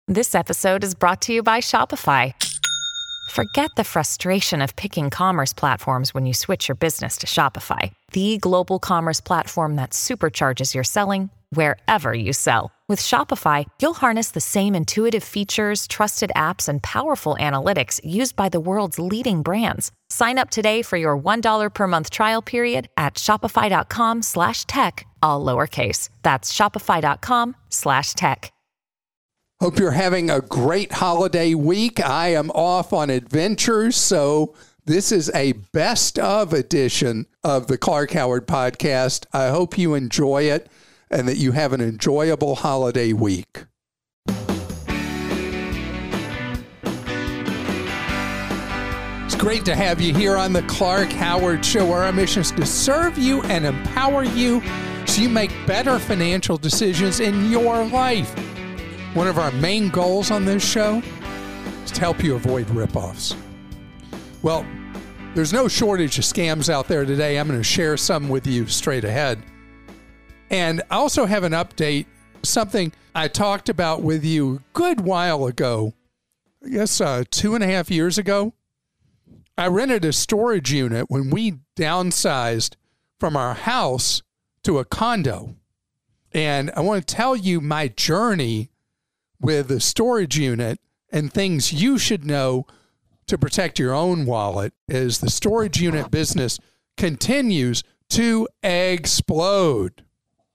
This episode is brought to you by Shopify. Forget the frustration of picking commerce platforms when you switch your business to Shopify, the global commerce platform that supercharges your selling wherever you sell. With Shopify, you'll harness the same intuitive features, trusted apps, and powerful analytics used by the world's leading brands. Sign up today for your $1 per month trial period at shopify.com/tech, all lowercase. That's shopify.com/tech. Hope you're having a great holiday week. I am off on adventures, so this is a best of edition of the Clark Howard Podcast. I hope you enjoy it and that you have an enjoyable holiday week. It's great to have you here on the Clark Howard Show, where our mission is to serve you and empower you so you make better financial decisions in your life. One of our main goals on this show is to help you avoid ripoffs. Well, there's no shortage of scams out there today. I'm going to share some with you straight ahead. And I also have an update, something I talked about with you a good while ago, I guess 2.5 years ago. I rented a storage unit when we downsized from our house to a condo. And I want to tell you my journey with the storage unit and things you should know to protect your own wallet as the storage unit business continues to explode.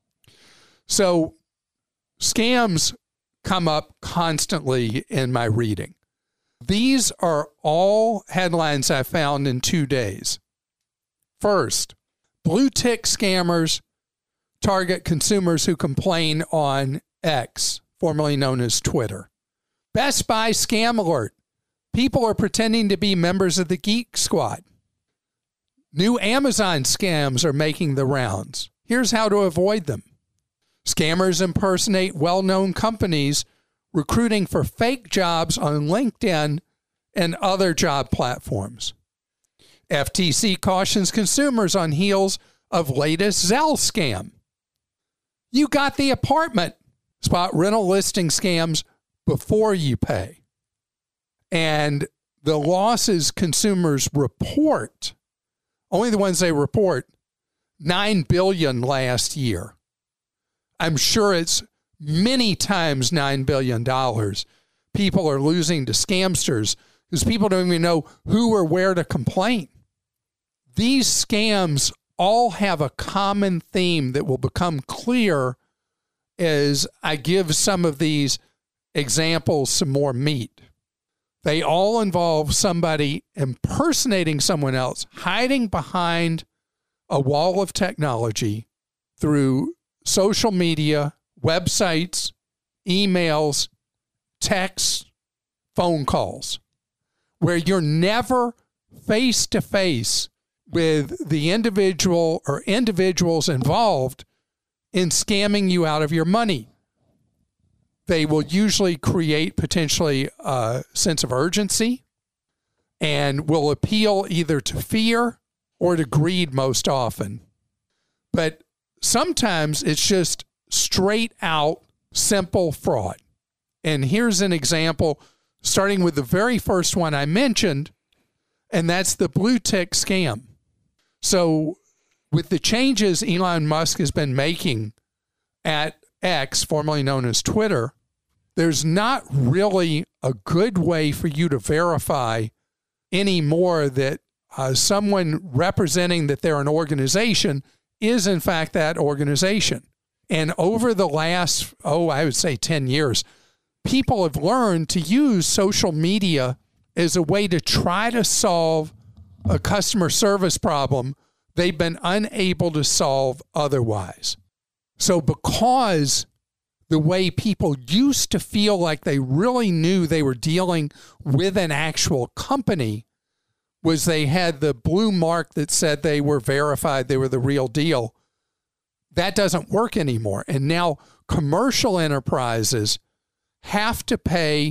So scams come up constantly in my reading. These are all headlines I found in 2 days. First, blue tick scammers target consumers who complain on X, formerly known as Twitter. Best Buy scam alert. People are pretending to be members of the Geek Squad. New Amazon scams are making the rounds. Here's how to avoid them. Scammers impersonate well-known companies recruiting for fake jobs on LinkedIn and other job platforms. FTC cautions consumers on heels of latest Zelle scam. You got the apartment. Spot rental listing scams before you pay. And the losses consumers report, only the ones they report, $9 billion last year. I'm sure it's many times $9 billion people are losing to scamsters because people don't even know who or where to complain. These scams all have a common theme that will become clear as I give some of these examples some more meat. They all involve somebody impersonating someone else, hiding behind a wall of technology through social media, websites, emails, texts, phone calls, where you're never face-to-face with the individual or individuals involved in scamming you out of your money. They will usually create potentially a sense of urgency and will appeal either to fear or to greed most often. But sometimes it's just straight out simple fraud. And here's an example, starting with the very first one I mentioned, and that's the blue tick scam. So with the changes Elon Musk has been making at X, formerly known as Twitter, there's not really a good way for you to verify anymore that someone representing that they're an organization is in fact that organization. And over the last, I would say 10 years, people have learned to use social media as a way to try to solve a customer service problem they've been unable to solve otherwise. So because the way people used to feel like they really knew they were dealing with an actual company was they had the blue mark that said they were verified, they were the real deal. That doesn't work anymore. And now commercial enterprises have to pay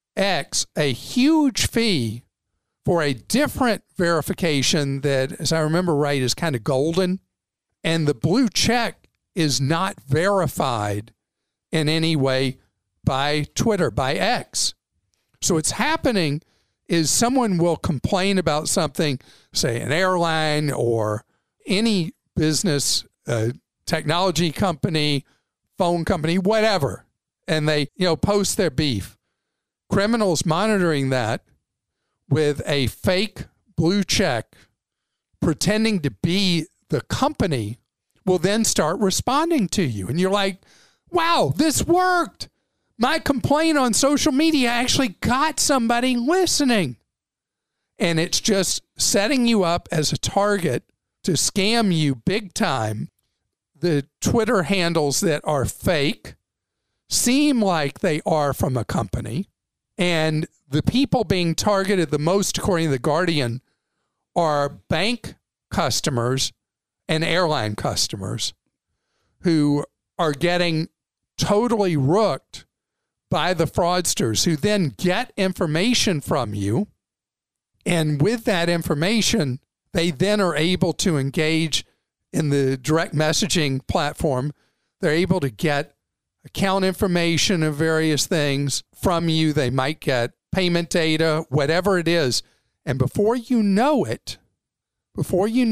X a huge fee for a different verification that, as I remember right, is kind of golden. And the blue check is not verified in any way by Twitter, by X. So what's happening is someone will complain about something, say an airline or any business, technology company, phone company, whatever, and they, post their beef. Criminals monitoring that with a fake blue check, pretending to be the company, will then start responding to you. And you're like, wow, this worked. My complaint on social media actually got somebody listening. And it's just setting you up as a target to scam you big time. The Twitter handles that are fake seem like they are from a company. And the people being targeted the most, according to The Guardian, are bank customers and airline customers who are getting totally rooked by the fraudsters, who then get information from you. And with that information, they then are able to engage in the direct messaging platform. They're able to get account information of various things from you. They might get payment data, whatever it is. And before you know it, the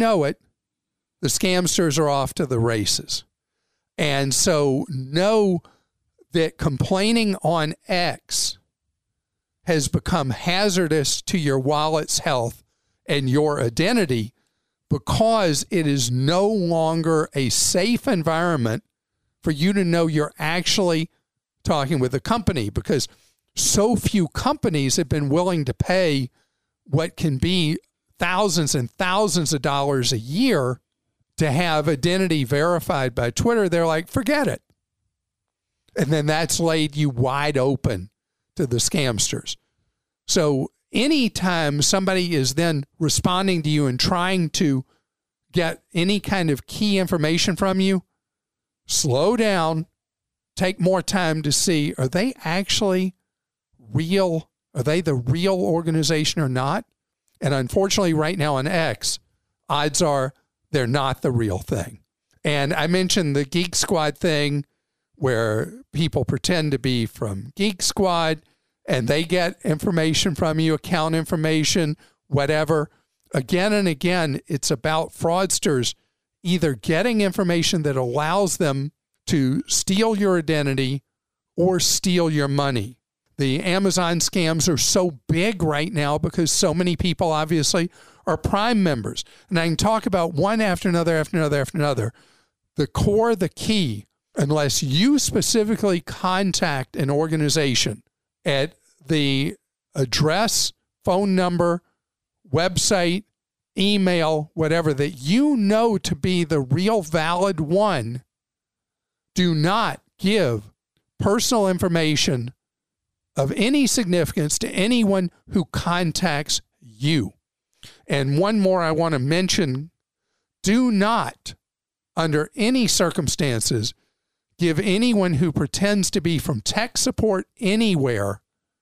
scamsters are off to the races. And so know that complaining on X has become hazardous to your wallet's health and your identity, because it is no longer a safe environment for you to know you're actually talking with a company, because so few companies have been willing to pay what can be thousands and thousands of dollars a year to have identity verified by Twitter. They're like, forget it. And then that's laid you wide open to the scamsters. So anytime somebody is then responding to you and trying to get any kind of key information from you, slow down, take more time to see, are they actually real? Are they the real organization or not? And unfortunately, right now on X, odds are they're not the real thing. And I mentioned the Geek Squad thing, where people pretend to be from Geek Squad and they get information from you, account information, whatever. Again and again, it's about fraudsters either getting information that allows them to steal your identity or steal your money. The Amazon scams are so big right now because so many people obviously are Prime members. And I can talk about one after another. The core, the key, unless you specifically contact an organization at the address, phone number, website, email, whatever, that you know to be the real valid one, do not give personal information of any significance to anyone who contacts you. And one more I want to mention, do not, under any circumstances, give anyone who pretends to be from tech support anywhere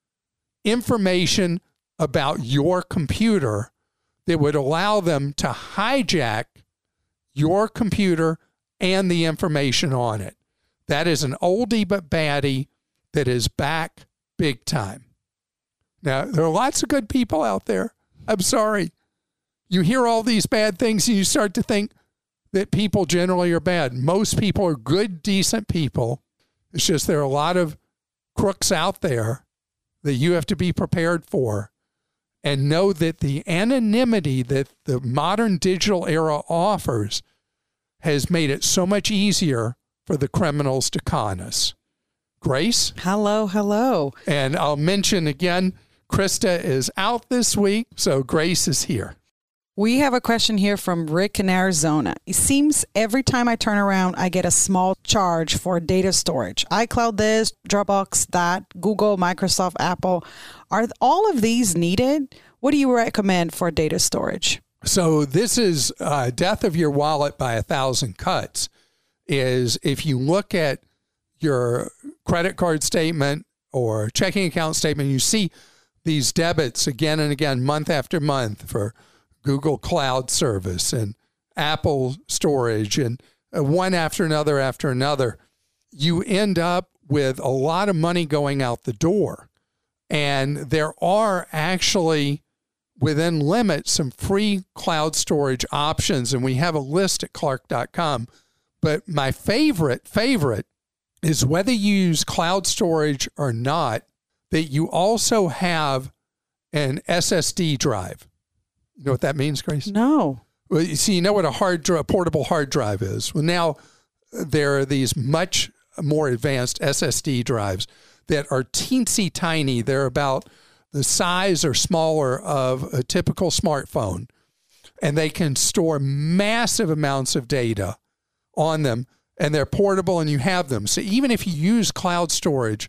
information about your computer that would allow them to hijack your computer and the information on it. That is an oldie but baddie that is back big time. Now, there are lots of good people out there. I'm sorry. You hear all these bad things and you start to think that people generally are bad. Most people are good, decent people. It's just there are a lot of crooks out there that you have to be prepared for, and know that the anonymity that the modern digital era offers has made it so much easier for the criminals to con us. Grace? Hello. And I'll mention again, Krista is out this week, so Grace is here. We have a question here from Rick in Arizona. It seems every time I turn around, I get a small charge for data storage. iCloud this, Dropbox that, Google, Microsoft, Apple. Are all of these needed? What do you recommend for data storage? So this is death of your wallet by 1,000 cuts. Is if you look at your credit card statement or checking account statement, you see these debits again and again, month after month, for Google Cloud Service and Apple Storage, and one after another, you end up with a lot of money going out the door. And there are actually, within limits, some free cloud storage options. And we have a list at Clark.com. But my favorite is whether you use cloud storage or not, that you also have an SSD drive. You know what that means, Grace? No. Well, you see, you know what a portable hard drive is. Well, now there are these much more advanced SSD drives that are teensy tiny. They're about the size or smaller of a typical smartphone, and they can store massive amounts of data on them, and they're portable, and you have them. So even if you use cloud storage,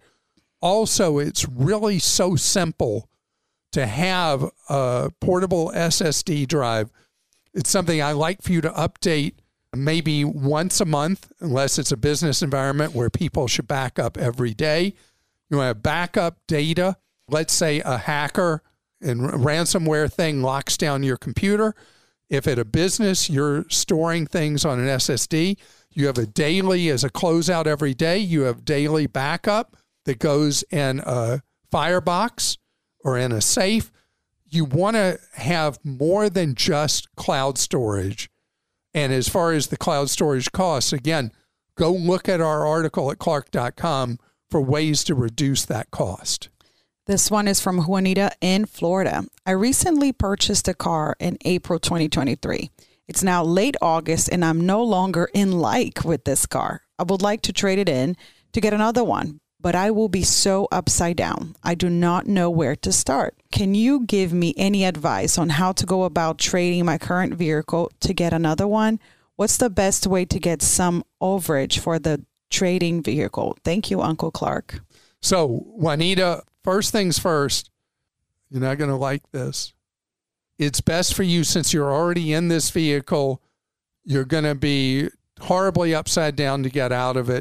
also it's really so simple to have a portable SSD drive. It's something I like for you to update maybe once a month, unless it's a business environment where people should back up every day. You want to back up data. Let's say a hacker and ransomware thing locks down your computer. If at a business you're storing things on an SSD, you have a daily as a closeout every day. You have daily backup that goes in a firebox or in a safe. You want to have more than just cloud storage. And as far as the cloud storage costs, again, go look at our article at Clark.com for ways to reduce that cost. This one is from Juanita in Florida. I recently purchased a car in April 2023. It's now late August and I'm no longer in like with this car. I would like to trade it in to get another one, but I will be so upside down. I do not know where to start. Can you give me any advice on how to go about trading my current vehicle to get another one? What's the best way to get some overage for the trading vehicle? Thank you, Uncle Clark. So, Juanita, first things first, you're not going to like this. It's best for you, since you're already in this vehicle, you're going to be horribly upside down to get out of it.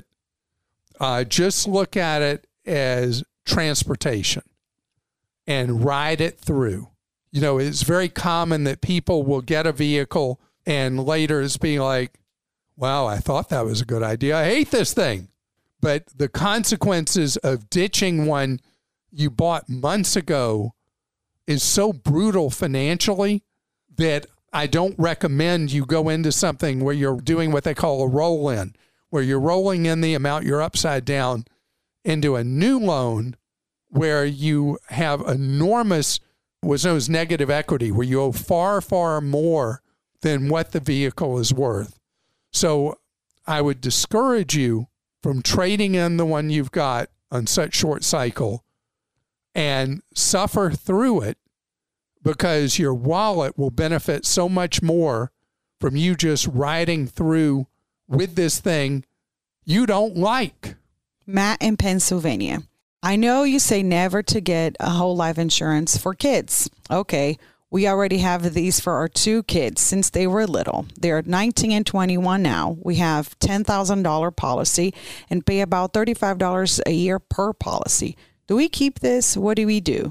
Just look at it as transportation and ride it through. You know, it's very common that people will get a vehicle and later it's being like, wow, I thought that was a good idea. I hate this thing. But the consequences of ditching one you bought months ago is so brutal financially that I don't recommend you go into something where you're doing what they call a roll-in, where you're rolling in the amount you're upside down into a new loan where you have enormous, what's known as negative equity, where you owe far, far more than what the vehicle is worth. So I would discourage you from trading in the one you've got on such short cycle and suffer through it, because your wallet will benefit so much more from you just riding through with this thing you don't like. Matt in Pennsylvania. I know you say never to get a whole life insurance for kids. Okay, we already have these for our two kids since they were little. They're 19 and 21 now. We have $10,000 policy and pay about $35 a year per policy. Do we keep this? What do we do?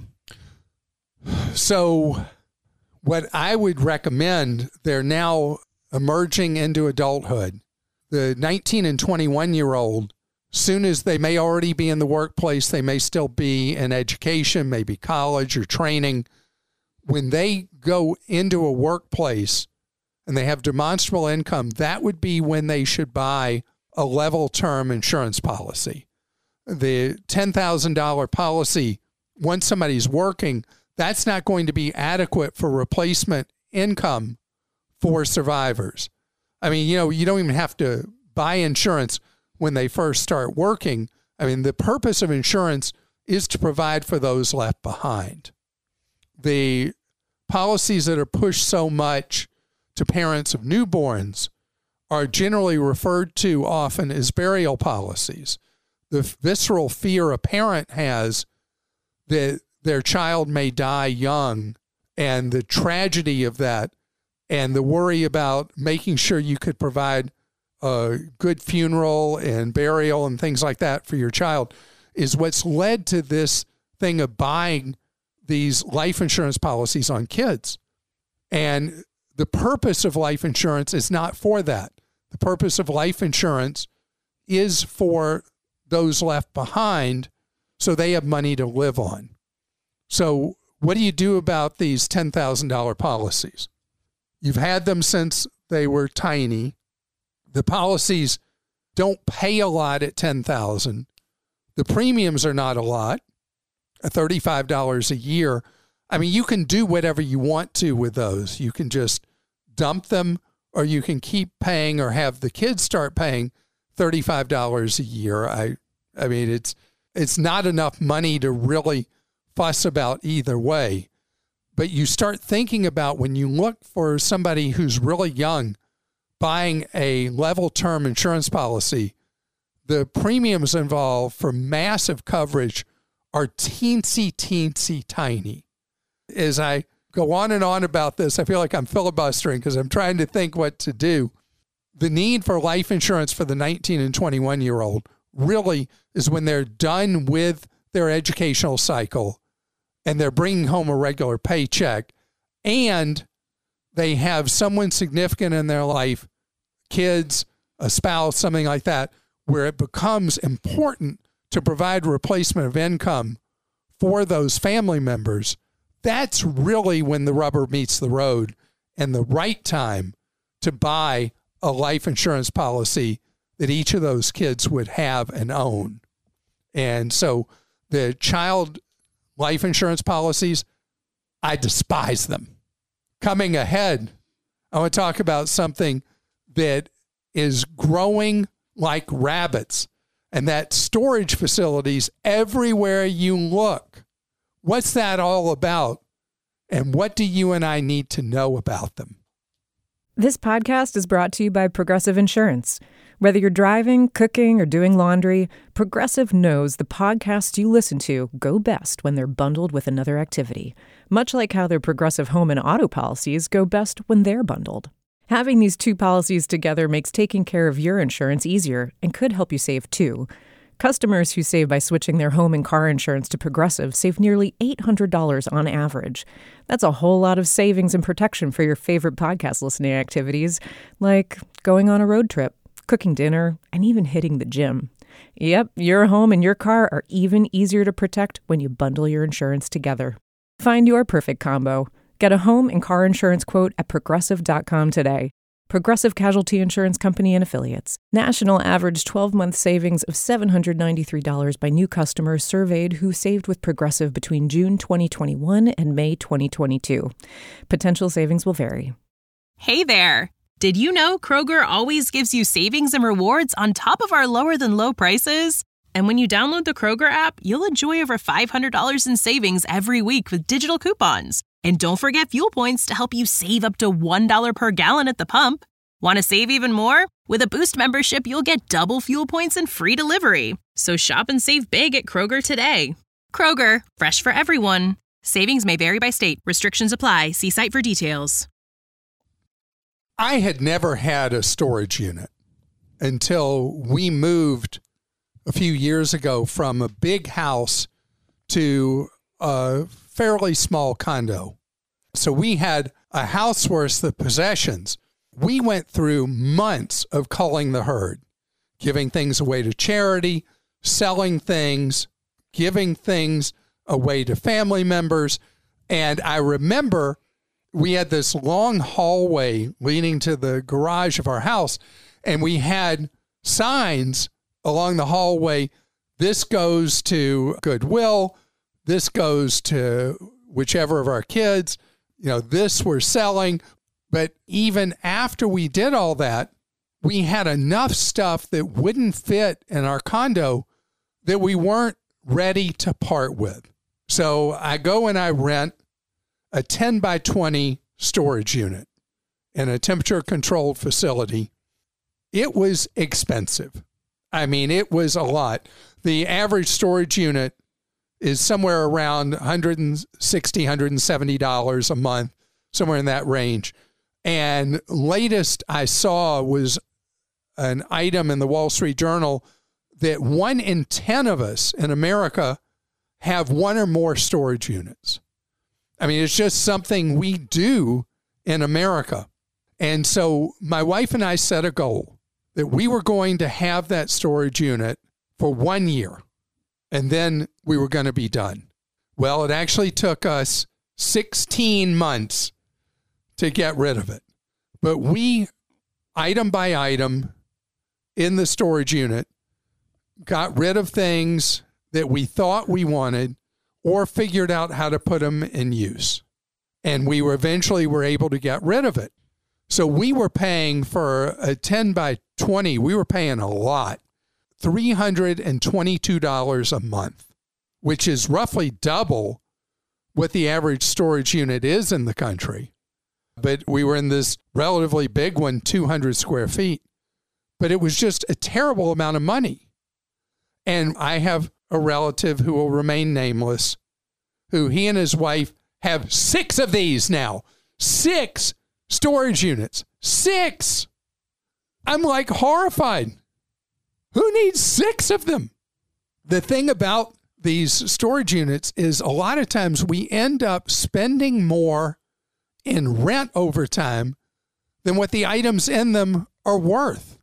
So what I would recommend, they're now emerging into adulthood. The 19 and 21-year-old, soon as they may already be in the workplace, they may still be in education, maybe college or training. When they go into a workplace and they have demonstrable income, that would be when they should buy a level term insurance policy. The $10,000 policy, once somebody's working, that's not going to be adequate for replacement income for survivors. I mean, you know, you don't even have to buy insurance when they first start working. I mean, the purpose of insurance is to provide for those left behind. The policies that are pushed so much to parents of newborns are generally referred to often as burial policies. The visceral fear a parent has that their child may die young, and the tragedy of that, and the worry about making sure you could provide a good funeral and burial and things like that for your child, is what's led to this thing of buying these life insurance policies on kids. And the purpose of life insurance is not for that. The purpose of life insurance is for those left behind so they have money to live on. So what do you do about these $10,000 policies? You've had them since they were tiny. The policies don't pay a lot at $10,000. The premiums are not a lot, $35 a year. I mean, you can do whatever you want to with those. You can just dump them, or you can keep paying or have the kids start paying $35 a year. I mean, it's not enough money to really fuss about either way. But you start thinking about when you look for somebody who's really young buying a level term insurance policy, the premiums involved for massive coverage are teensy tiny. As I go on and on about this, I feel like I'm filibustering because I'm trying to think what to do. The need for life insurance for the 19 and 21-year-old really is when they're done with their educational cycle and they're bringing home a regular paycheck and they have someone significant in their life, kids, a spouse, something like that, where it becomes important to provide replacement of income for those family members. That's really when the rubber meets the road and the right time to buy a life insurance policy that each of those kids would have and own. And so the child life insurance policies, I despise them. Coming ahead, I want to talk about something that is growing like rabbits, and that storage facilities everywhere you look. What's that all about? And what do you and I need to know about them? This podcast is brought to you by Progressive Insurance. Whether you're driving, cooking, or doing laundry, Progressive knows the podcasts you listen to go best when they're bundled with another activity, much like how their Progressive home and auto policies go best when they're bundled. Having these two policies together makes taking care of your insurance easier and could help you save too. Customers who save by switching their home and car insurance to Progressive save nearly $800 on average. That's a whole lot of savings and protection for your favorite podcast listening activities, like going on a road trip, cooking dinner, and even hitting the gym. Yep, your home and your car are even easier to protect when you bundle your insurance together. Find your perfect combo. Get a home and car insurance quote at Progressive.com today. Progressive Casualty Insurance Company and Affiliates. National average 12-month savings of $793 by new customers surveyed who saved with Progressive between June 2021 and May 2022. Potential savings will vary. Hey there! Did you know Kroger always gives you savings and rewards on top of our lower-than-low prices? And when you download the Kroger app, you'll enjoy over $500 in savings every week with digital coupons. And don't forget fuel points to help you save up to $1 per gallon at the pump. Want to save even more? With a Boost membership, you'll get double fuel points and free delivery. So shop and save big at Kroger today. Kroger, fresh for everyone. Savings may vary by state. Restrictions apply. See site for details. I had never had a storage unit until we moved a few years ago from a big house to a fairly small condo. So we had a house worth of possessions. We went through months of culling the herd, giving things away to charity, selling things, giving things away to family members. And I remember we had this long hallway leading to the garage of our house, and we had signs along the hallway. This goes to Goodwill. This goes to whichever of our kids. You know, this we're selling. But even after we did all that, we had enough stuff that wouldn't fit in our condo that we weren't ready to part with. So I go and I rent a 10 by 20 storage unit in a temperature-controlled facility. It was expensive. I mean, it was a lot. The average storage unit is somewhere around $160, $170 a month, somewhere in that range. And latest I saw was an item in the Wall Street Journal that 1 in 10 of us in America have one or more storage units. I mean, it's just something we do in America. And so my wife and I set a goal that we were going to have that storage unit for 1 year, and then we were going to be done. Well, it actually took us 16 months to get rid of it. But we, item by item, in the storage unit, got rid of things that we thought we wanted or figured out how to put them in use. And we eventually were able to get rid of it. So we were paying for a 10 by 20, we were paying a lot, $322 a month, which is roughly double what the average storage unit is in the country. But we were in this relatively big one, 200 square feet. But it was just a terrible amount of money. And I have a relative who will remain nameless, who he and his wife have 6 of these now. 6 storage units. 6. I'm like horrified. Who needs 6 of them? The thing about these storage units is a lot of times we end up spending more in rent over time than what the items in them are worth.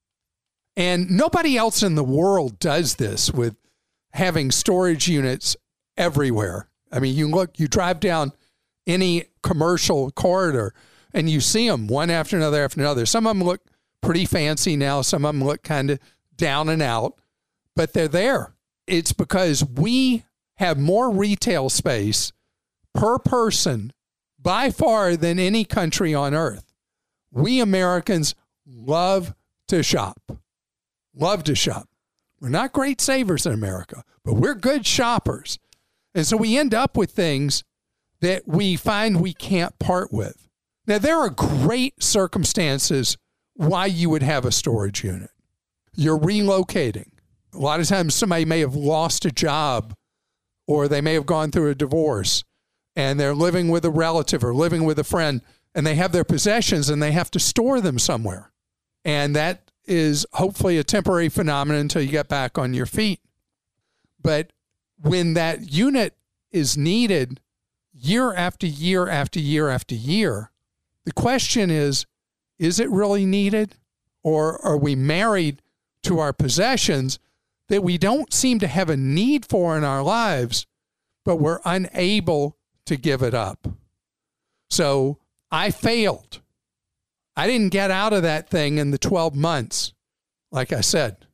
And nobody else in the world does this with having storage units everywhere. I mean, you drive down any commercial corridor and you see them one after another. Some of them look pretty fancy now. Some of them look kind of down and out, but they're there. It's because we have more retail space per person by far than any country on earth. We Americans love to shop. Love to shop. We're not great savers in America, but we're good shoppers. And so we end up with things that we find we can't part with. Now, there are great circumstances why you would have a storage unit. You're relocating. A lot of times somebody may have lost a job or they may have gone through a divorce and they're living with a relative or living with a friend and they have their possessions and they have to store them somewhere. And that is hopefully a temporary phenomenon until you get back on your feet. But when that unit is needed year after year after year after year, the question is it really needed? Or are we married to our possessions that we don't seem to have a need for in our lives, but we're unable to give it up? So I failed. I didn't get out of that thing in the 12 months. Like I said,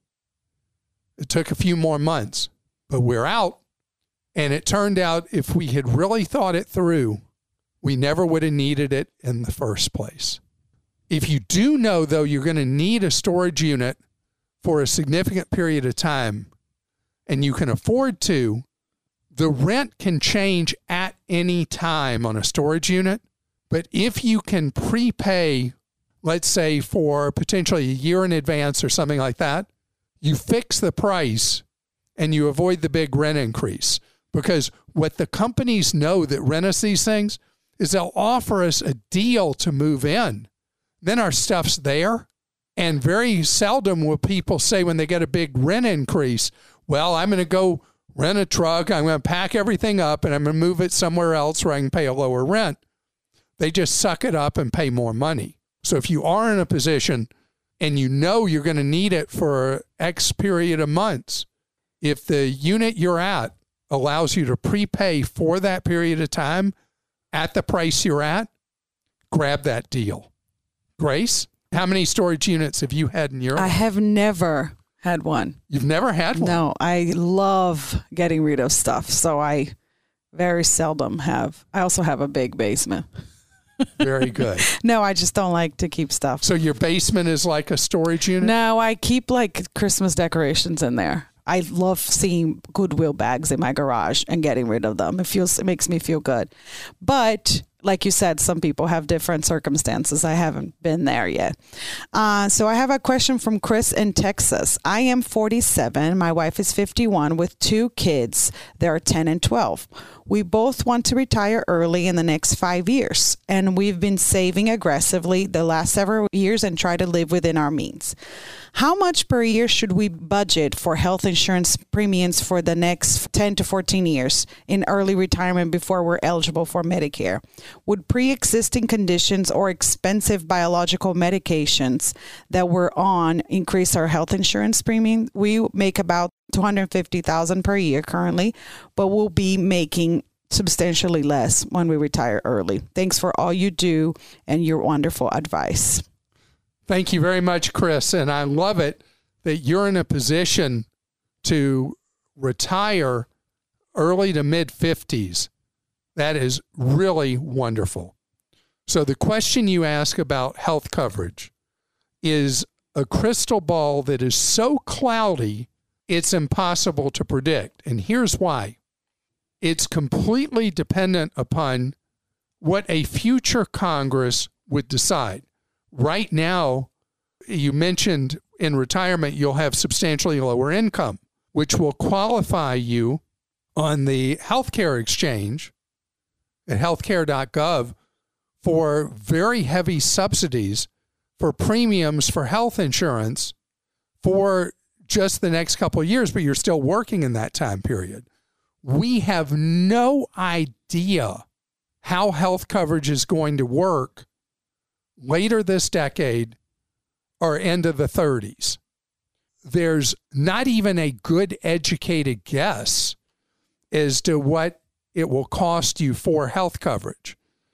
it took a few more months, but we're out. And it turned out if we had really thought it through, we never would have needed it in the first place. If you do know, though, you're going to need a storage unit for a significant period of time, and you can afford to, the rent can change at any time on a storage unit. But if you can prepay, let's say for potentially a year in advance or something like that, you fix the price and you avoid the big rent increase. Because what the companies know that rent us these things is they'll offer us a deal to move in. Then our stuff's there. And very seldom will people say when they get a big rent increase, well, I'm going to go rent a truck, I'm going to pack everything up, and I'm going to move it somewhere else where I can pay a lower rent. They just suck it up and pay more money. So if you are in a position and you know you're going to need it for X period of months, if the unit you're at allows you to prepay for that period of time at the price you're at, grab that deal. Grace, how many storage units have you had in Europe? I have never had one. You've never had one? No, I love getting rid of stuff, so I very seldom have. I also have a big basement. Very good. No, I just don't like to keep stuff. So your basement is like a storage unit? No, I keep like Christmas decorations in there. I love seeing Goodwill bags in my garage and getting rid of them. It makes me feel good. But like you said, some people have different circumstances. I haven't been there yet. So I have a question from Chris in Texas. I am 47. My wife is 51 with 2 kids. They're 10 and 12. We both want to retire early in the next 5 years, and we've been saving aggressively the last several years and try to live within our means. How much per year should we budget for health insurance premiums for the next 10 to 14 years in early retirement before we're eligible for Medicare? Would pre-existing conditions or expensive biological medications that we're on increase our health insurance premium? We make about $250,000 per year currently, but we'll be making substantially less when we retire early. Thanks for all you do and your wonderful advice. Thank you very much, Chris. And I love it that you're in a position to retire early to mid-50s. That is really wonderful. So the question you ask about health coverage is a crystal ball that is so cloudy, it's impossible to predict. And here's why. It's completely dependent upon what a future Congress would decide. Right now, you mentioned in retirement, you'll have substantially lower income, which will qualify you on the healthcare exchange at healthcare.gov for very heavy subsidies for premiums for health insurance for just the next couple of years, but you're still working in that time period. We have no idea how health coverage is going to work later this decade or into the 30s. There's not even a good educated guess as to what it will cost you for health coverage.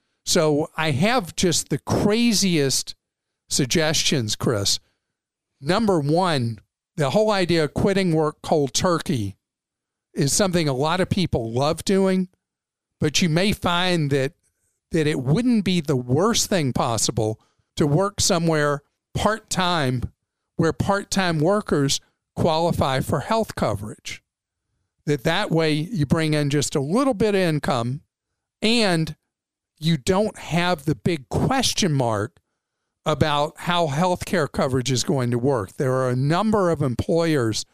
So I have just the craziest suggestions, Chris. Number one, the whole idea of quitting work cold turkey is something a lot of people love doing, but you may find that it wouldn't be the worst thing possible to work somewhere part-time where part-time workers qualify for health coverage. That way you bring in just a little bit of income and you don't have the big question mark about how healthcare coverage is going to work. There are a number of employers,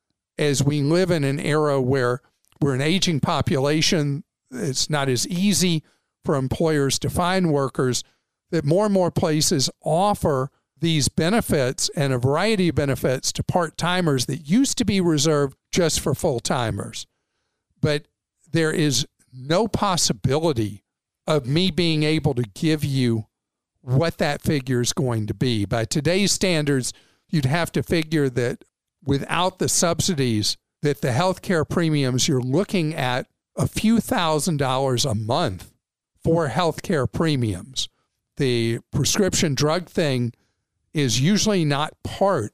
as we live in an era where we're an aging population, it's not as easy for employers to find workers, that more and more places offer these benefits and a variety of benefits to part-timers that used to be reserved just for full-timers. But there is no possibility of me being able to give you what that figure is going to be. By today's standards, you'd have to figure that without the subsidies, that the healthcare premiums, you're looking at a few $1,000s a month for healthcare premiums. The prescription drug thing is usually not part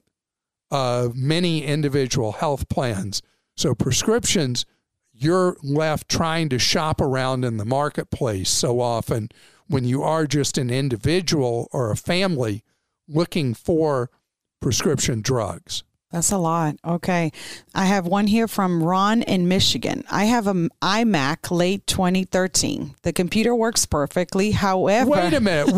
of many individual health plans. So prescriptions, you're left trying to shop around in the marketplace so often when you are just an individual or a family looking for prescription drugs. That's a lot. Okay. I have one here from Ron in Michigan. I have an iMac late 2013. The computer works perfectly. However... Wait a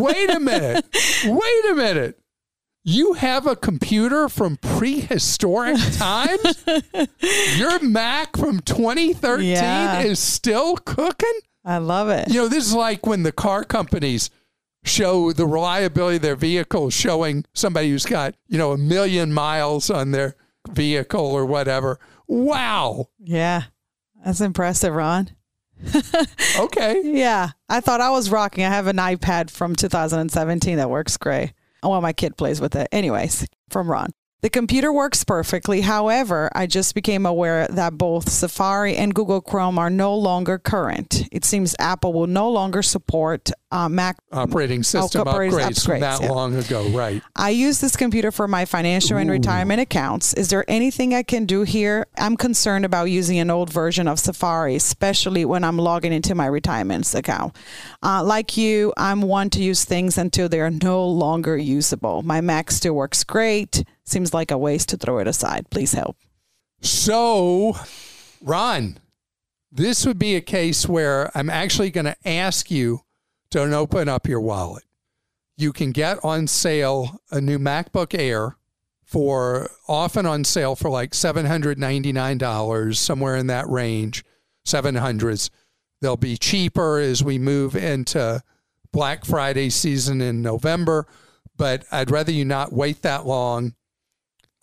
minute. You have a computer from prehistoric times? Your Mac from 2013 is still cooking? I love it. You know, this is like when the car companies show the reliability of their vehicles, showing somebody who's got, 1 million miles on their vehicle or whatever. Wow. Yeah. That's impressive, Ron. Okay. Yeah. I thought I was rocking. I have an iPad from 2017 that works great. Well, my kid plays with it. Anyways, from Ron. The computer works perfectly. However, I just became aware that both Safari and Google Chrome are no longer current. It seems Apple will no longer support Mac operating system upgrades from that long ago, right? I use this computer for my financial and retirement accounts. Is there anything I can do here? I'm concerned about using an old version of Safari, especially when I'm logging into my retirement account. Like you, I'm one to use things until they're no longer usable. My Mac still works great. Seems like a waste to throw it aside. Please help. So, Ron, this would be a case where I'm actually going to ask you to open up your wallet. You can get on sale a new MacBook Air often on sale for like $799, somewhere in that range, 700s. They'll be cheaper as we move into Black Friday season in November, but I'd rather you not wait that long.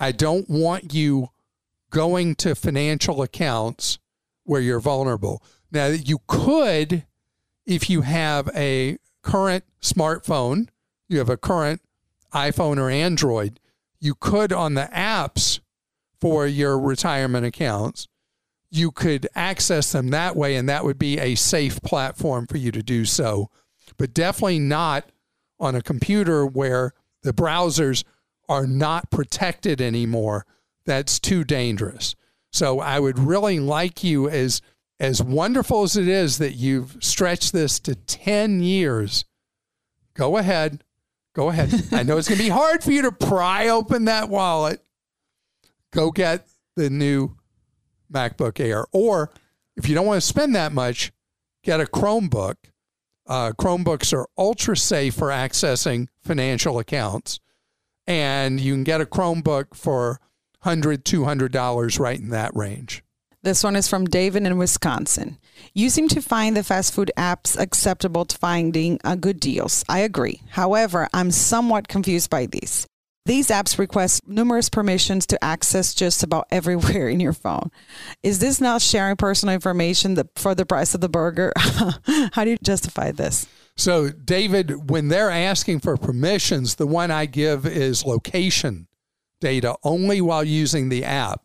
I don't want you going to financial accounts where you're vulnerable. Now, you could, if you have a current smartphone, you have a current iPhone or Android, you could on the apps for your retirement accounts, you could access them that way, and that would be a safe platform for you to do so. But definitely not on a computer where the browsers are not protected anymore. That's too dangerous. So I would really like you, as wonderful as it is that you've stretched this to 10 years, go ahead. I know it's going to be hard for you to pry open that wallet. Go get the new MacBook Air. Or if you don't want to spend that much, get a Chromebook. Chromebooks are ultra safe for accessing financial accounts. And you can get a Chromebook for $100, $200, right in that range. This one is from David in Wisconsin. You seem to find the fast food apps acceptable to finding good deals. I agree. However, I'm somewhat confused by these. These apps request numerous permissions to access just about everywhere in your phone. Is this not sharing personal information for the price of the burger? How do you justify this? So, David, when they're asking for permissions, the one I give is location data only while using the app.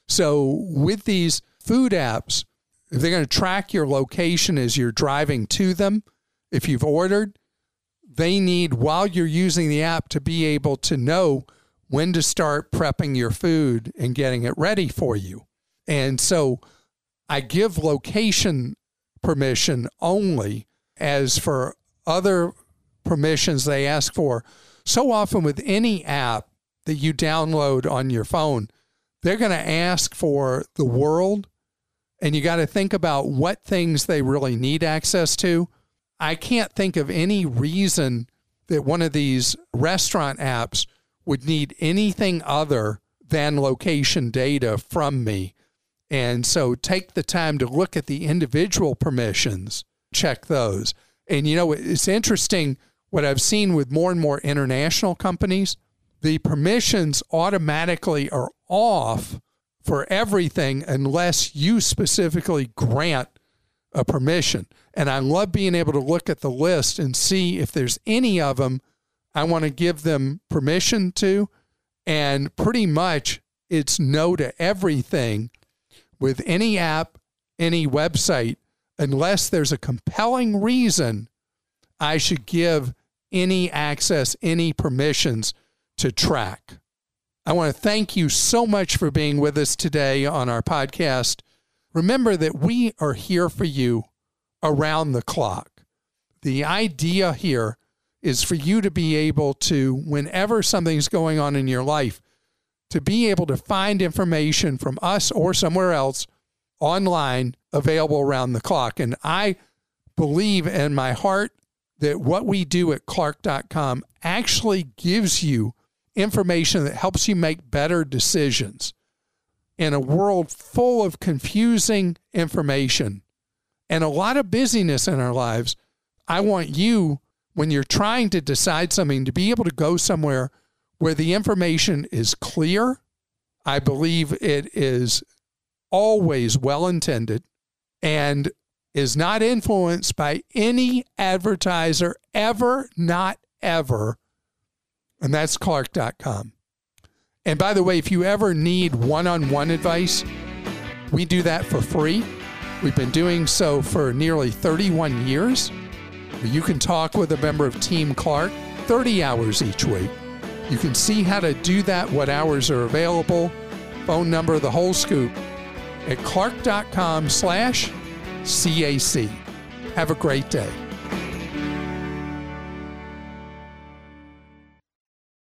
So with these food apps, if they're going to track your location as you're driving to them, if you've ordered, they need, while you're using the app, to be able to know when to start prepping your food and getting it ready for you. And so I give location permission only. As for other permissions they ask for, so often with any app that you download on your phone, they're going to ask for the world, and you got to think about what things they really need access to. I can't think of any reason that one of these restaurant apps would need anything other than location data from me. And so take the time to look at the individual permissions, check those. And, you know, it's interesting what I've seen with more and more international companies. The permissions automatically are off for everything unless you specifically grant a permission. And I love being able to look at the list and see if there's any of them I want to give them permission to. And pretty much it's no to everything with any app, any website, unless there's a compelling reason I should give any access, any permissions to track. I want to thank you so much for being with us today on our podcast. Remember that we are here for you around the clock. The idea here is for you to be able to, whenever something's going on in your life, to be able to find information from us or somewhere else online available around the clock. And I believe in my heart that what we do at Clark.com actually gives you information that helps you make better decisions. In a world full of confusing information and a lot of busyness in our lives, I want you, when you're trying to decide something, to be able to go somewhere where the information is clear. I believe it is always well-intended and is not influenced by any advertiser ever, not ever. And that's Clark.com. And by the way, if you ever need one-on-one advice, we do that for free. We've been doing so for nearly 31 years. You can talk with a member of Team Clark 30 hours each week. You can see how to do that, what hours are available, phone number, the whole scoop at Clark.com/CAC. Have a great day.